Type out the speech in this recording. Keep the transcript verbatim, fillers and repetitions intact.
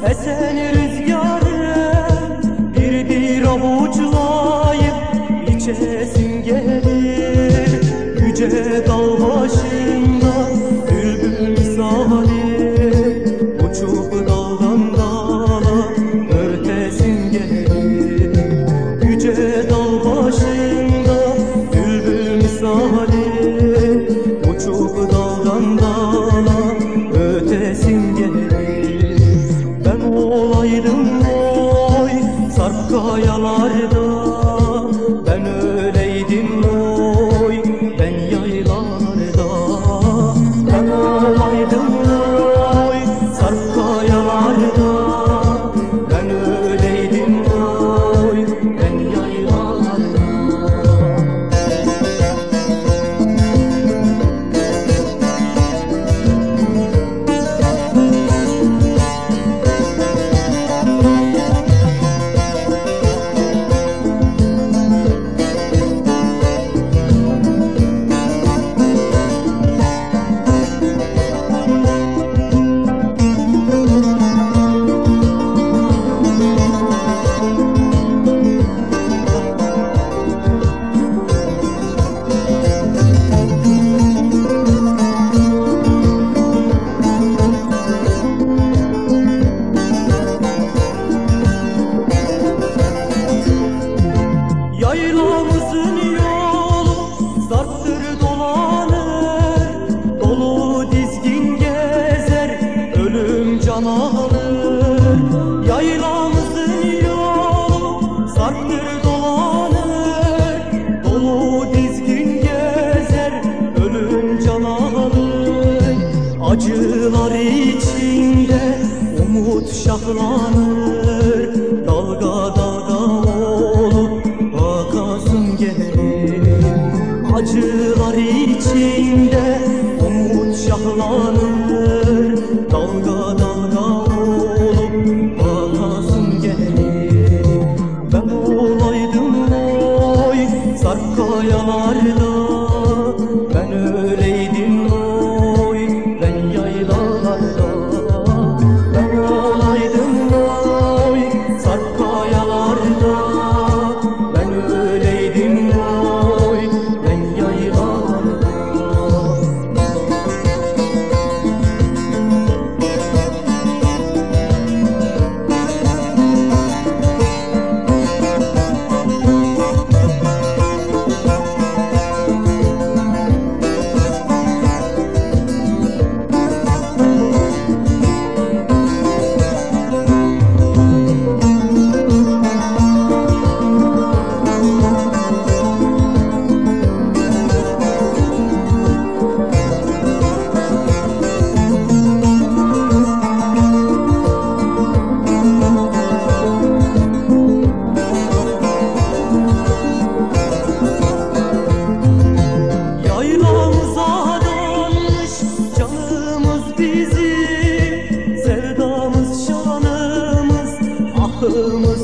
esen rüzgarım, bir bir avuçlayıp içesim gelir. Yüce dağ başında bülbül misali, uçup daldan dala ötesim gelir. Yüce dağ başında bülbül misali, uçup daldan dala ötesim gelir. Ben olaydım oy sarp kayalarda, ben öyleydim oy ben yaylalarda. Ben olaydım oy sarp kayalarda, ben öyleydim oy ben yaylalarda. Yaylamızın yolu sarptır dolanır, dolu dizgin gezer ölüm can alır. Yaylamızın yolu sarptır dolanır, dolu dizgin gezer ölüm can alır. Acılar içinde umut şahlanır, dalga dalga olup akasım gelir. Acılar içinde umut şahlanır, dalga dalga olup akasım gelir. Ben olaydım oy sarp kayalarda, ben öyleydim oy ben yaylalarda. Ben olaydım oy sarp kayalarda, ben öyleydim oy ben yaylalarda. Yaylamıza dalmış canımız bizim, sevdamız şanımız ahımız